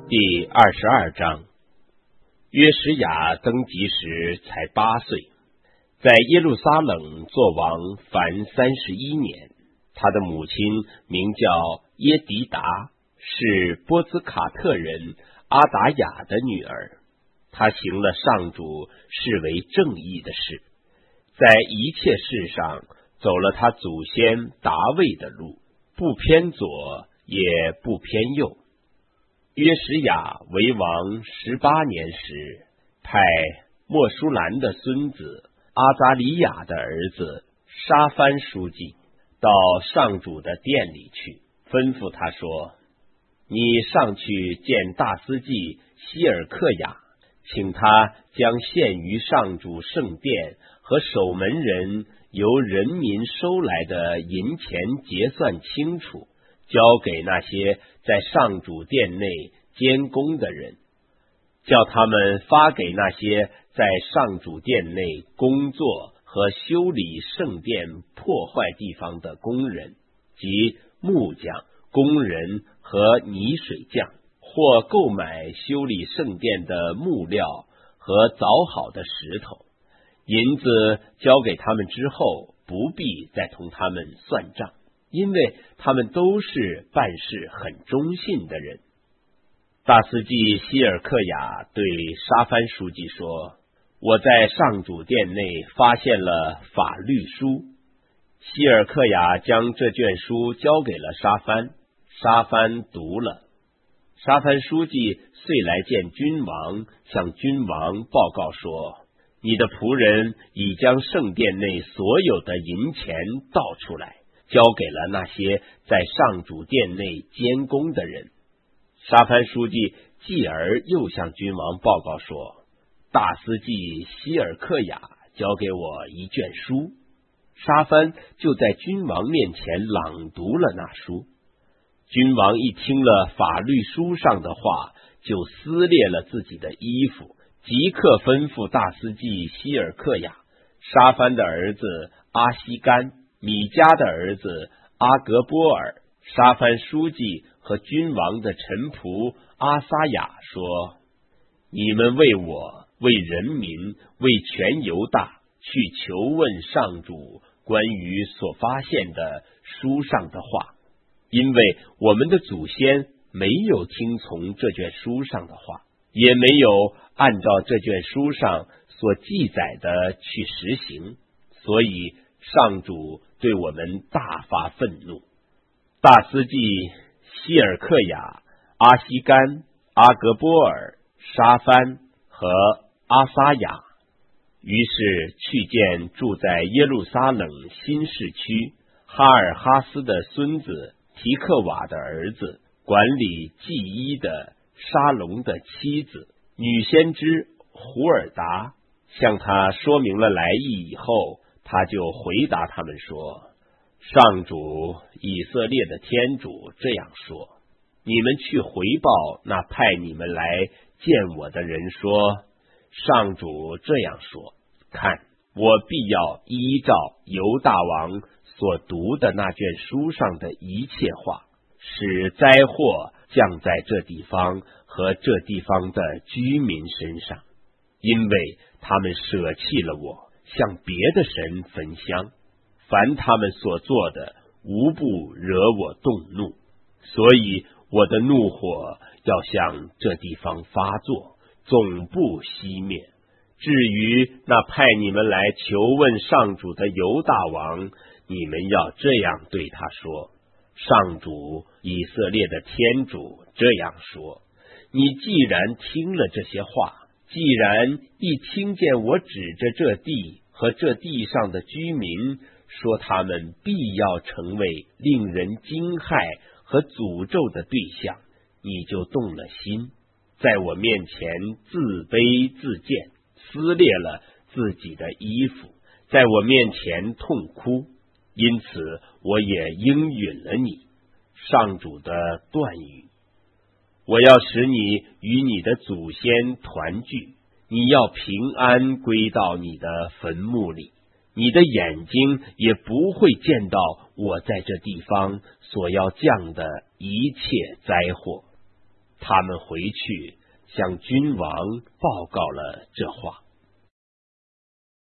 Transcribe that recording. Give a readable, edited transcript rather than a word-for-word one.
第22章，约什亚登基时才8岁，在耶路撒冷作王凡31年。他的母亲名叫耶迪达，是波兹卡特人阿达雅的女儿。他行了上主视为正义的事，在一切事上走了他祖先达味的路，不偏左也不偏右。约什亚为王18年时，派莫舒兰的孙子阿扎里亚的儿子沙番书记到上主的殿里去，吩咐他说：你上去见大司祭希尔克雅，请他将献于上主圣殿和守门人由人民收来的银钱结算清楚，交给那些在上主殿内监工的人，叫他们发给那些在上主殿内工作和修理圣殿破坏地方的工人，即木匠、工人和泥水匠，或购买修理圣殿的木料和凿好的石头。银子交给他们之后，不必再同他们算账，因为他们都是办事很忠信的人。大司祭希尔克雅对沙番书记说：我在上主殿内发现了法律书。希尔克雅将这卷书交给了沙番，沙番读了。沙番书记遂来见君王，向君王报告说：你的仆人已将圣殿内所有的银钱倒出来，交给了那些在上主殿内监工的人。沙番书记继而又向君王报告说：大司祭希尔克雅交给我一卷书。沙番就在君王面前朗读了那书。君王一听了法律书上的话，就撕裂了自己的衣服，即刻吩咐大司祭希尔克雅、沙番的儿子阿西干、米迦的儿子阿格波尔、沙番书记和君王的臣仆阿撒雅说：你们为我、为人民、为全犹大去求问上主关于所发现的书上的话，因为我们的祖先没有听从这卷书上的话，也没有按照这卷书上所记载的去实行，所以上主对我们大发愤怒。大司祭希尔克雅、阿西干、阿格波尔、沙番和阿撒雅于是去见住在耶路撒冷新市区哈尔哈斯的孙子提克瓦的儿子，管理祭衣的沙龙的妻子女先知胡尔达，向他说明了来意以后，他就回答他们说：上主以色列的天主这样说，你们去回报那派你们来见我的人说，上主这样说，看，我必要依照犹大王所读的那卷书上的一切话，使灾祸降在这地方和这地方的居民身上，因为他们舍弃了我，向别的神焚香，凡他们所做的无不惹我动怒，所以我的怒火要向这地方发作，总不熄灭。至于那派你们来求问上主的犹大王，你们要这样对他说：上主以色列的天主这样说，你既然听了这些话，既然一听见我指着这地和这地上的居民说他们必要成为令人惊骇和诅咒的对象，你就动了心，在我面前自卑自贱，撕裂了自己的衣服，在我面前痛哭，因此我也应允了你。上主的断语：我要使你与你的祖先团聚，你要平安归到你的坟墓里，你的眼睛也不会见到我在这地方所要降的一切灾祸。 他们回去向君王报告了这话。